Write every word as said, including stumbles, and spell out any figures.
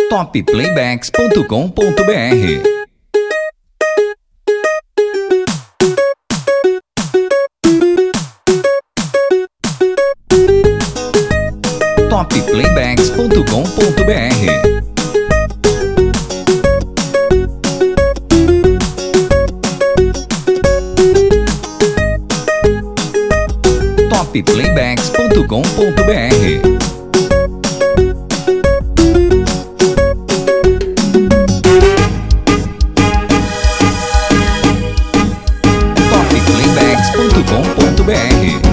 top playbacks ponto com ponto br. top playbacks ponto com ponto br. top playbacks ponto com ponto br. top playbacks ponto com ponto br.